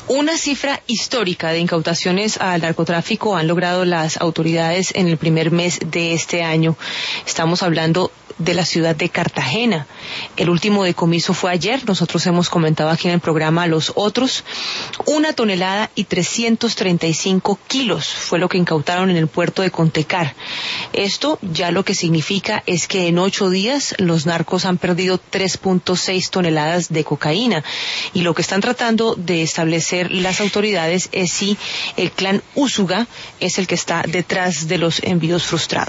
Una cifra histórica de incautaciones al narcotráfico han logrado las autoridades en el primer mes de este año. Estamos hablando de la ciudad de Cartagena. El último decomiso fue ayer. Nosotros hemos comentado aquí en el programa los otros. 1 tonelada y 335 kilos fue lo que incautaron en el puerto de Contecar. Esto ya lo que significa es que en 8 días los narcos han perdido 3.6 toneladas de cocaína. Y lo que están tratando de establecer las autoridades es si el clan Úsuga es el que está detrás de los envíos frustrados.